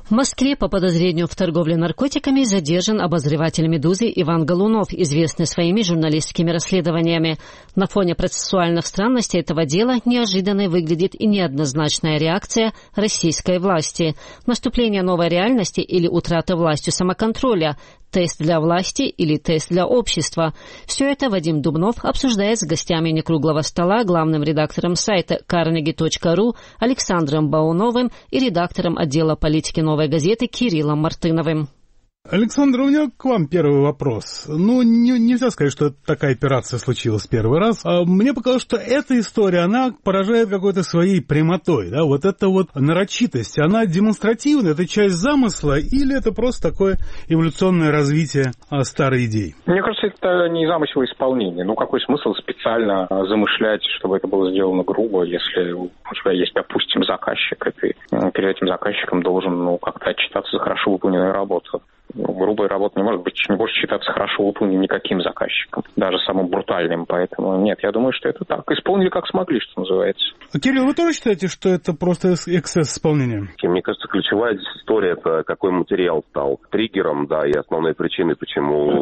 В Москве по подозрению в торговле наркотиками задержан обозреватель «Медузы» Иван Голунов, известный своими журналистскими расследованиями. На фоне процессуальных странностей этого дела неожиданной выглядит и неоднозначная реакция российской власти. Наступление новой реальности или утрата властью самоконтроля. Тест для власти или тест для общества. Все это Вадим Дубнов обсуждает с гостями некруглого стола, главным редактором сайта carnegie.ru Александром Бауновым и редактором отдела политики «Новой газеты» Кириллом Мартыновым. Александр, у меня к вам первый вопрос. Нельзя сказать, что такая операция случилась первый раз. Мне показалось, что эта история, она поражает какой-то своей прямотой. Да? Вот эта вот нарочитость, она демонстративная, это часть замысла, или это просто такое эволюционное развитие старой идеи? Мне кажется, это не замысел, а исполнение. Какой смысл специально замышлять, чтобы это было сделано грубо, если у тебя есть, допустим, заказчик, и ты перед этим заказчиком должен как-то отчитаться за хорошо выполненную работу. Грубая работа не может считаться хорошо выполненной никаким заказчиком, даже самым брутальным. Поэтому нет, я думаю, что это так. Исполнили как смогли, что называется. Кирилл, вы тоже считаете, что это просто эксцесс исполнения? Мне кажется, ключевая история — это какой материал стал триггером, да, и основной причиной, почему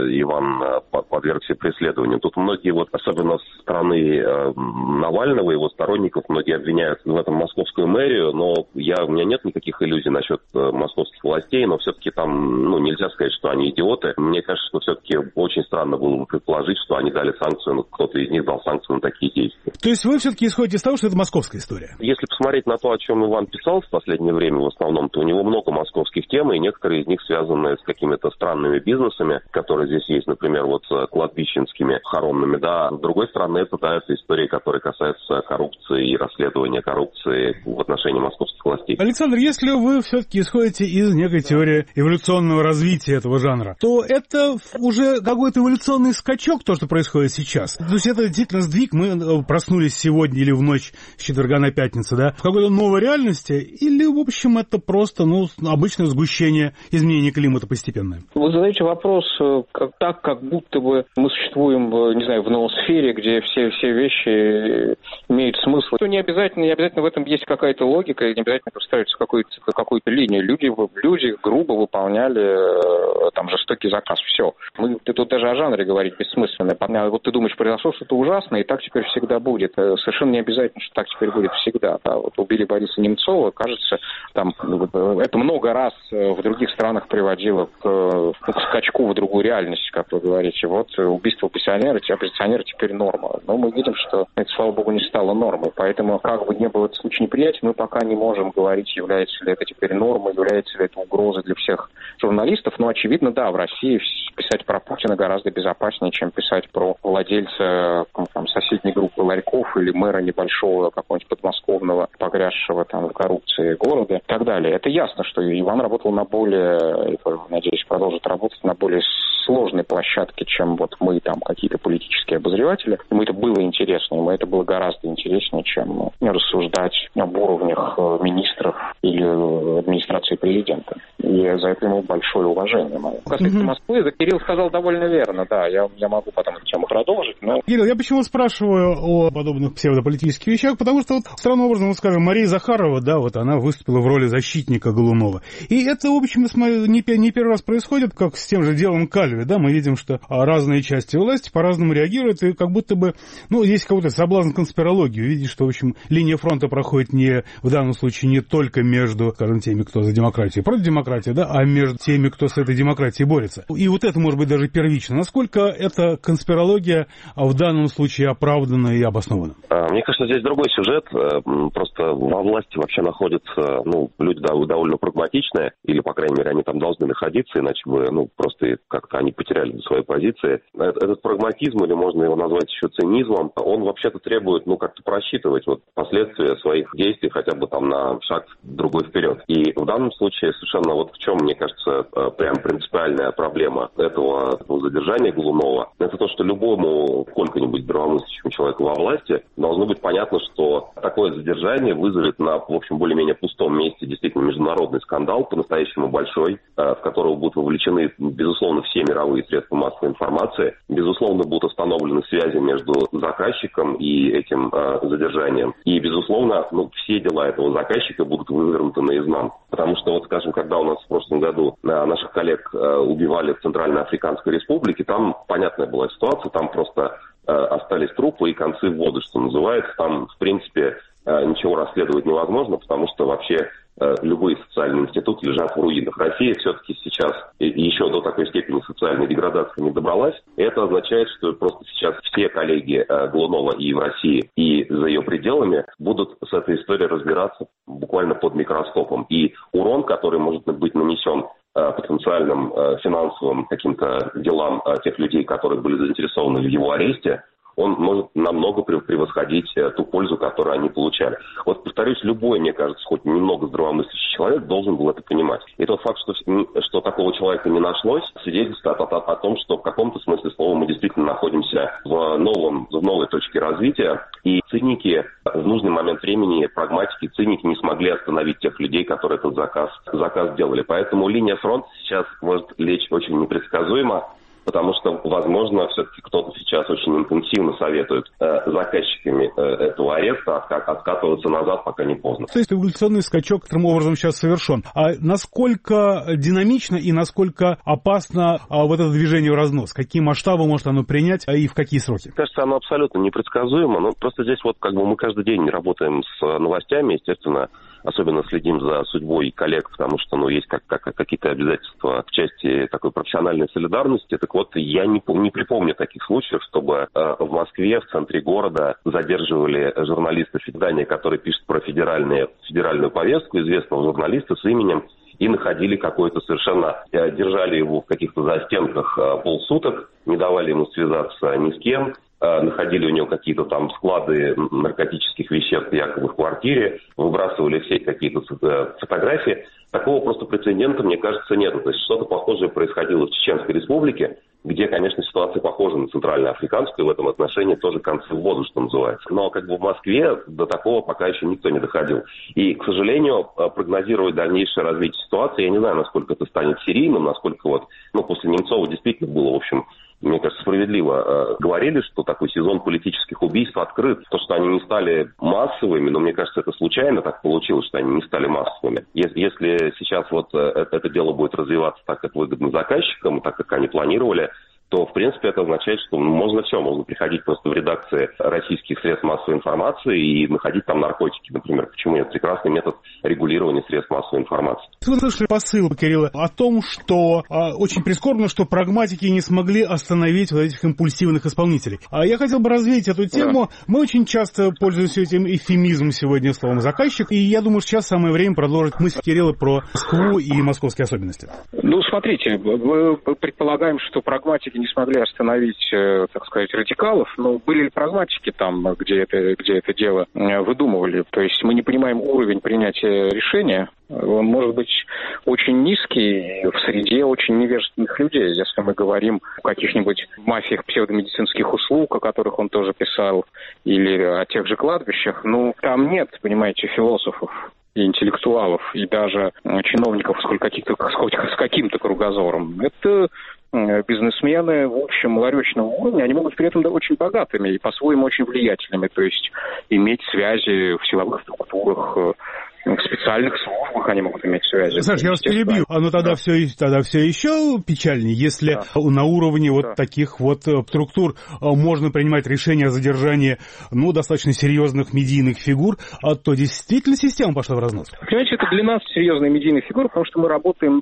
Иван подвергся преследованию. Тут многие, особенно со стороны Навального, его сторонников, многие обвиняют в этом московскую мэрию, но у меня нет никаких иллюзий насчет московских властей, но все-таки там нельзя сказать, что они идиоты. Мне кажется, что все-таки очень странно было бы предположить, что они дали санкцию, кто-то из них дал санкцию на такие действия. То есть вы все-таки исходите из того, что это московская история? Если посмотреть на то, о чем Иван писал в последнее время в основном, то у него много московских тем, и некоторые из них связаны с какими-то странными бизнесами, которые здесь есть, например, с кладбищенскими хоромными, да. С другой стороны, это истории, которые касаются коррупции и расследования коррупции в отношении московских властей. Александр, если вы все-таки исходите из некой теории эволюционного развития этого жанра, то это уже какой-то эволюционный скачок, то, что происходит сейчас. То есть это действительно сдвиг. Мы проснулись сегодня или в ночь с четверга на пятницу, да, в какой-то новой реальности, или, в общем, это просто, обычное сгущение изменения климата постепенное? Вы задаете вопрос как будто бы мы существуем, в ноосфере, где все вещи имеют смысл. Не обязательно в этом есть какая-то логика, и не обязательно представляется какую-то линию. Люди грубо выполняли жестокий заказ. Все. Ты тут даже о жанре говорить бессмысленно. Ты думаешь, произошло что-то ужасное, и так теперь всегда будет. Совершенно не обязательно, что так теперь будет всегда. Да. Убили Бориса Немцова, кажется, это много раз в других странах приводило к скачку в другую реальность, как вы говорите. Убийство оппозиционера теперь норма. Но мы видим, что это, слава богу, не стало нормой. Поэтому, как бы ни был этот случай неприятен, мы пока не можем говорить, является ли это теперь нормой, является ли это угрозой для всех журналистов. Очевидно, да, в России писать про Путина гораздо безопаснее, чем писать про владельца соседней группы ларьков или мэра небольшого какого-нибудь подмосковного, погрязшего в коррупции города и так далее. Это ясно, что Иван работал на более, надеюсь, продолжит работать на более сложной площадке, чем мы какие-то политические обозреватели. Ему это было интересно, ему это было гораздо интереснее, чем рассуждать об уровнях министров или администрации президента. И за это ему большое уважение мое. Касательно Москвы, Кирилл сказал довольно верно, да, я могу потом эту тему продолжить. Кирилл, я почему спрашиваю о подобных псевдополитических вещах, потому что странным образом, Мария Захарова, она выступила в роли защитника Голунова. И это, в общем, не первый раз происходит, как с тем же делом Кальви, да, мы видим, что разные части власти по-разному реагируют, и как будто бы, есть какой-то соблазн конспирологии, увидеть, что, в общем, линия фронта проходит в данном случае не только между, скажем, теми, кто за демократию и против демократии, да, а между теми, кто с этой демократией борется. И это может быть даже первично. Насколько эта конспирология в данном случае оправдана и обоснована? Мне кажется, здесь другой сюжет. Просто во власти вообще находятся люди довольно прагматичные, или, по крайней мере, они там должны находиться, иначе бы просто как-то они потеряли свои позиции. Этот прагматизм, или можно его назвать еще цинизмом, он вообще-то требует как-то просчитывать последствия своих действий хотя бы на шаг другой вперед. И в данном случае совершенно вот в чем, мне кажется, прям принципиальная проблема этого задержания Голунова. Это то, что любому сколько-нибудь здравомыслящему человеку во власти должно быть понятно, что такое задержание вызовет на, в общем, более-менее пустом месте действительно международный скандал, по-настоящему большой, в которого будут вовлечены, безусловно, все мировые средства массовой информации. Безусловно, будут установлены связи между заказчиком и этим задержанием. И, безусловно, все дела этого заказчика будут вывернуты наизнанку. Потому что, вот, скажем, когда у нас в прошлом году наших коллег убивали в Центральноафриканской Республике, там понятная была ситуация, там просто остались трупы и концы в воду, что называется. Там, в принципе, ничего расследовать невозможно, потому что вообще любые социальные институты лежат в руинах. Россия все-таки сейчас еще до такой степени социальной деградации не добралась. Это означает, что просто сейчас все коллеги Голунова и в России, и за ее пределами будут с этой историей разбираться буквально под микроскопом. И урон, который может быть нанесен потенциальным финансовым каким-то делам тех людей, которые были заинтересованы в его аресте, он может намного превосходить ту пользу, которую они получали. Вот, повторюсь, любой, мне кажется, хоть немного здравомыслящий человек должен был это понимать. И тот факт, что такого человека не нашлось, свидетельствует о том, что в каком-то смысле слова мы действительно находимся в новой точке развития. И циники в нужный момент времени, прагматики, циники не смогли остановить тех людей, которые этот заказ делали. Поэтому линия фронта сейчас может лечь очень непредсказуемо. Потому что, возможно, все-таки кто-то сейчас очень интенсивно советует заказчиками этого ареста откатываться назад, пока не поздно. То есть эволюционный скачок таким образом сейчас совершен. А насколько динамично и насколько опасно вот это движение в разнос? Какие масштабы может оно принять и в какие сроки? Кажется, оно абсолютно непредсказуемо. Но просто здесь вот как бы мы каждый день работаем с новостями, естественно, особенно следим за судьбой коллег, потому что, есть какие-то обязательства в части такой профессиональной солидарности. Так вот, я не припомню таких случаев, чтобы в Москве, в центре города задерживали журналиста издания, который пишет про федеральную повестку, известного журналиста с именем, и находили какой-то совершенно, держали его в каких-то застенках полсуток, не давали ему связаться ни с кем, находили у него какие-то там склады наркотических веществ якобы в квартире, выбрасывали все какие-то фотографии. Такого просто прецедента, мне кажется, нет. То есть что-то похожее происходило в Чеченской Республике, где, конечно, ситуация похожа на центральноафриканскую, в этом отношении тоже концы в воду, что называется. Но как бы в Москве до такого пока еще никто не доходил. И, к сожалению, прогнозировать дальнейшее развитие ситуации, я не знаю, насколько это станет серийным, насколько после Немцова действительно было, в общем, мне кажется, справедливо говорили, что такой сезон политических убийств открыт. То, что они не стали массовыми, но мне кажется, это случайно так получилось, что они не стали массовыми. Если сейчас это дело будет развиваться так, как выгодно заказчикам, так, как они планировали, то, в принципе, это означает, что можно приходить просто в редакции российских средств массовой информации и находить там наркотики, например. Почему нет? Прекрасный метод регулирования средств массовой информации. Вы слышали посыл, Кирилл, о том, что очень прискорбно, что прагматики не смогли остановить этих импульсивных исполнителей. Я хотел бы развеять эту тему. Да. Мы очень часто пользуемся этим эвфемизмом сегодня, словом «заказчик», и я думаю, сейчас самое время продолжить мысль Кирилла про Москву и московские особенности. Смотрите, мы предполагаем, что прагматики не смогли остановить, так сказать, радикалов, но были ли прагматики там, где это дело выдумывали? То есть мы не понимаем уровень принятия решения. Он может быть очень низкий в среде очень невежественных людей. Если мы говорим о каких-нибудь мафиях псевдомедицинских услуг, о которых он тоже писал, или о тех же кладбищах, там нет, понимаете, философов и интеллектуалов, и даже чиновников с каким-то кругозором. Это бизнесмены, в общем, ларечного уровня, они могут при этом быть очень богатыми и по-своему очень влиятельными, то есть иметь связи в силовых структурах, в специальных службах они могут иметь связи. Саш, я вас перебью. Тогда все еще печальнее. Если на уровне таких структур можно принимать решения о задержании достаточно серьезных медийных фигур, то действительно система пошла в разнос. Понимаете, это для нас серьезная медийная фигура, потому что мы работаем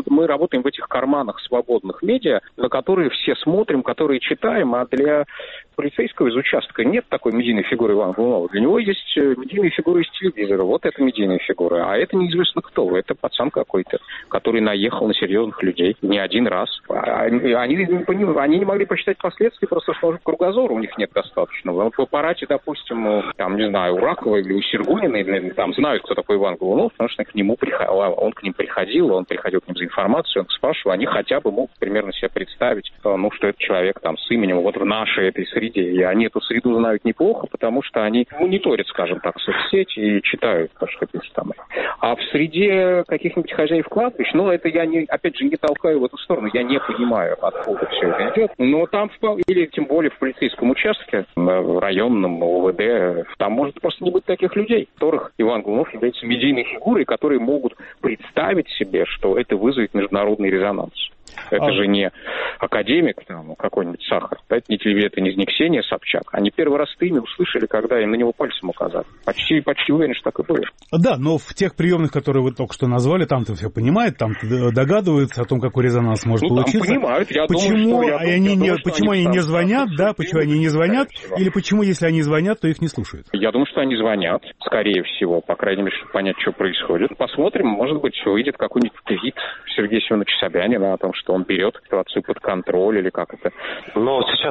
в этих карманах свободных медиа, на которые все смотрим, которые читаем, а для полицейского из участка нет такой медийной фигуры Ивана Голунова. Для него есть медийные фигуры из телевизора. Вот это медийная фигура. А это неизвестно кто. Это пацан какой-то, который наехал на серьезных людей не один раз. Они не могли посчитать последствия, просто что кругозора у них нет достаточного. В аппарате, допустим, у Ракова или у Сергунина, знают, кто такой Иван Голунов, потому что он к ним приходил. приходил, он приходил к ним за информацией, он спрашивал, они хотя бы могут примерно себе представить, что это человек там с именем вот в нашей этой среде. И они эту среду знают неплохо, потому что они мониторят, скажем так, соцсети и читают то, что пишут там. А в среде каких-нибудь хозяев кладбищ, это я, опять же, не толкаю в эту сторону, я не понимаю, откуда все это идет. Но там, или тем более в полицейском участке, в районном ОВД, там может просто не быть таких людей, которых Иван Голунов является медийной фигурой, которые могут представить себе, что это вызовет международный резонанс. Это же не академик, какой-нибудь Сахар, это не Ксения Собчак. Они первый раз имя услышали, когда им на него пальцем указали. Почти уверен, что так и было. Да, но в тех приемных, которые вы только что назвали, там-то все понимают, там догадываются о том, какой резонанс может получиться. Там понимают. Почему они не звонят, да? Почему они не звонят? Или почему, если они звонят, то их не слушают? Я думаю, что они звонят, скорее всего, по крайней мере, чтобы понять, что происходит. Посмотрим, может быть, выйдет какой-нибудь твит Сергея Семеновича Собянина о том, что он берет ситуацию под контроль или как это. Но сейчас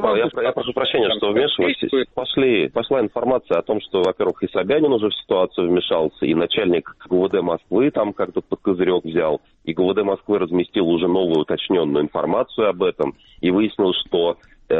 я прошу прощения, что вмешиваюсь. Пошла информация о том, что, во-первых, и Собянин уже в ситуацию вмешался, и начальник ГУВД Москвы там как-то под козырек взял, и ГУВД Москвы разместил уже новую уточненную информацию об этом, и выяснилось, что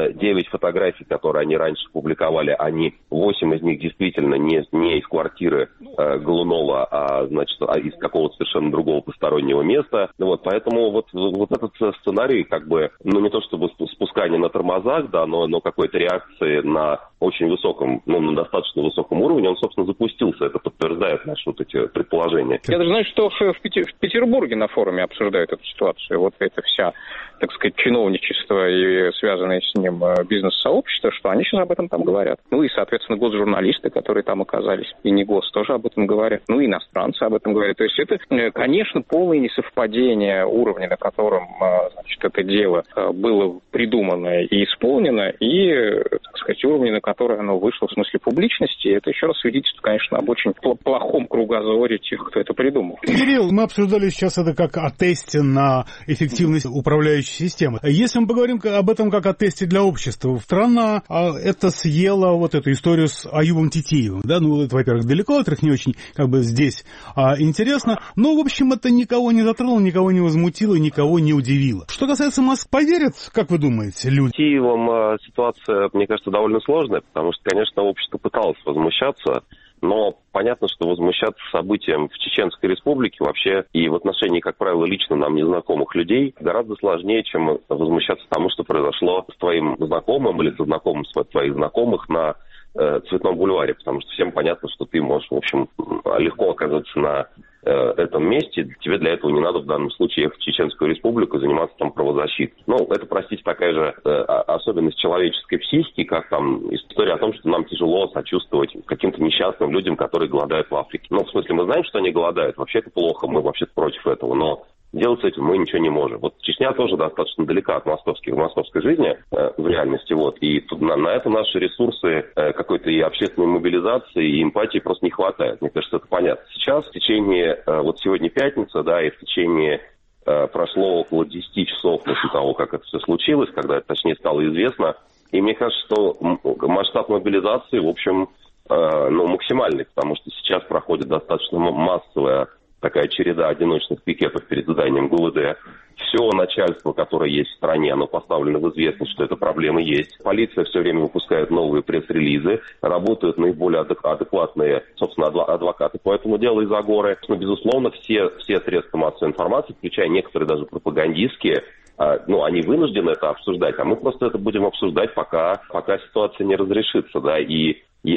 9 фотографий, которые они раньше публиковали, 8 из них действительно не из квартиры Голунова, а из какого-то совершенно другого постороннего места. Поэтому вот этот сценарий, не то чтобы спускание на тормозах, да, но какой-то реакции на очень высоком, на достаточно высоком уровне, он, собственно, запустился. Это подтверждает наши эти предположения. Я даже знаю, что в Петербурге на форуме обсуждают эту ситуацию. Вот это вся, так сказать, чиновничество и связанное с ним бизнес-сообщество, что они сейчас об этом там говорят. И, соответственно, госжурналисты, которые там оказались, и не гос, тоже об этом говорят. И иностранцы об этом говорят. То есть это, конечно, полное несовпадение уровня, на котором, это дело было придумано и исполнено, и, так сказать, уровня, на который оно вышло в смысле публичности. Это еще раз свидетельствует, конечно, об очень плохом кругозоре тех, кто это придумал. Кирилл, мы обсуждали сейчас это как о тесте на эффективность управляющей системы. Если мы поговорим об этом как о тесте для общества, страна это съела вот эту историю с Аюбом Титиевым. Да? Это, во-первых, далеко, во-вторых, не очень здесь интересно. Но, в общем, это никого не затронуло, никого не возмутило, никого не удивило. Что касается Москвы, поверят, как вы думаете, люди? С Титиевым ситуация, мне кажется, довольно сложная, потому что, конечно, общество пыталось возмущаться, но понятно, что возмущаться событиям в Чеченской Республике вообще и в отношении, как правило, лично нам незнакомых людей гораздо сложнее, чем возмущаться тому, что произошло с твоим знакомым или со знакомым твоих знакомых на Цветном бульваре, потому что всем понятно, что ты можешь, в общем, легко оказаться на этом месте, тебе для этого не надо в данном случае ехать в Чеченскую Республику и заниматься там правозащитой. Это, простите, такая же особенность человеческой психики, как там история о том, что нам тяжело сочувствовать каким-то несчастным людям, которые голодают в Африке. В смысле, мы знаем, что они голодают, вообще это плохо, мы вообще против этого, но делать с этим мы ничего не можем. Чечня тоже достаточно далека от московской жизни в реальности. И тут на это наши ресурсы какой-то и общественной мобилизации, и эмпатии просто не хватает. Мне кажется, это понятно. Сейчас в течение, сегодня пятница, да, и в течение прошло около 10 часов после того, как это все случилось, когда это, точнее, стало известно. И мне кажется, что масштаб мобилизации, в общем, максимальный, потому что сейчас проходит достаточно массовая такая череда одиночных пикетов перед зданием ГУВД. Все начальство, которое есть в стране, оно поставлено в известность, что эта проблема есть. Полиция все время выпускает новые пресс-релизы, работают наиболее адекватные, собственно, адвокаты по этому делу из Агоры. Но, безусловно, все средства массовой информации, включая некоторые даже пропагандистские, они вынуждены это обсуждать, а мы просто это будем обсуждать, пока ситуация не разрешится, да, и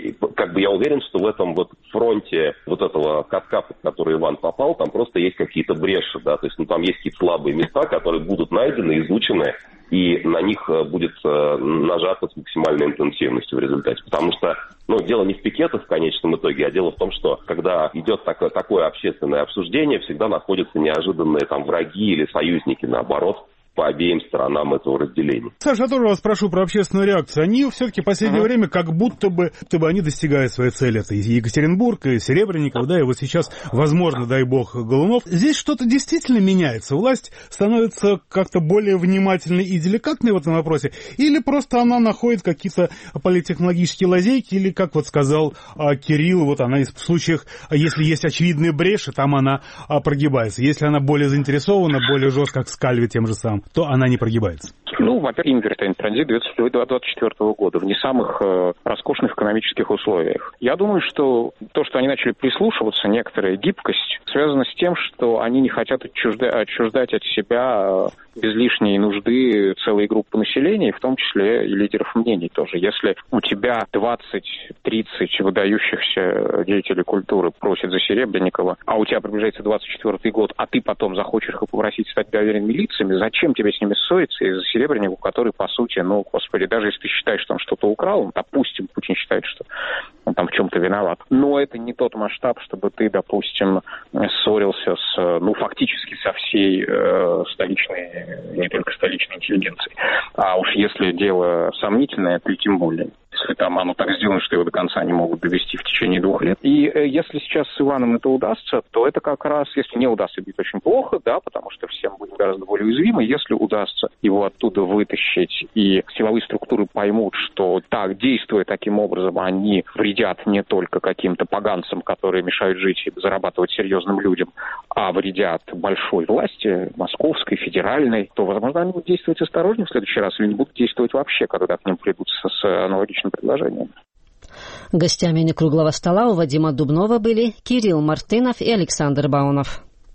я уверен, что в этом фронте этого катка, под который Иван попал, там просто есть какие-то бреши, да, то есть там есть какие-то слабые места, которые будут найдены, изучены, и на них будет нажато с максимальной интенсивностью в результате. Потому что, дело не в пикетах в конечном итоге, а дело в том, что когда идет такое общественное обсуждение, всегда находятся неожиданные враги или союзники, наоборот. по обеим сторонам этого разделения. Саша, я тоже вас спрошу про общественную реакцию. Они все-таки в последнее время как будто бы они достигают своей цели. Это и Екатеринбург, и Серебренников, да, и вот сейчас, возможно, дай бог, Голунов. Здесь что-то действительно меняется? Власть становится как-то более внимательной и деликатной в этом вопросе? Или просто она находит какие-то политтехнологические лазейки? Или, как вот сказал Кирилл, вот она в случаях, если есть очевидные бреши, там она прогибается. Если она более заинтересована, более жестко, как с Кальви тем же самым, то она не прогибается. Ну, во-первых, импортный транзит 2024 года в не самых роскошных экономических условиях. Я думаю, что то, что они начали прислушиваться, некоторая гибкость, связана с тем, что они не хотят отчуждать от себя без лишней нужды целые группы населения, в том числе и лидеров мнений тоже. Если у тебя 20-30 выдающихся деятелей культуры просят за Серебренникова, а у тебя приближается 24-й год, а ты потом захочешь их попросить стать доверенными лицами, зачем тебе с ними ссориться из-за Серебренникова, который, по сути, господи, даже если ты считаешь, что он что-то украл, допустим, Путин считает, что он там в чем-то виноват, но это не тот масштаб, чтобы ты, допустим, ссорился фактически со всей столичной, не только столичной интеллигенцией. А уж если дело сомнительное, то и тем более. Если там оно так сделано, что его до конца не могут довести в течение 2 лет. И если сейчас с Иваном это удастся, то это как раз, если не удастся, будет очень плохо, да, потому что всем будем гораздо более уязвимы. Если удастся его оттуда вытащить, и силовые структуры поймут, что так, действуя таким образом, они вредят не только каким-то поганцам, которые мешают жить и зарабатывать серьезным людям, а вредят большой власти, московской, федеральной, то, возможно, они будут действовать осторожнее в следующий раз или не будут действовать вообще, когда к ним придут с аналогичным предложением. Гостями некруглого стола у Вадима Дубнова были Кирилл Мартынов и Александр Баунов.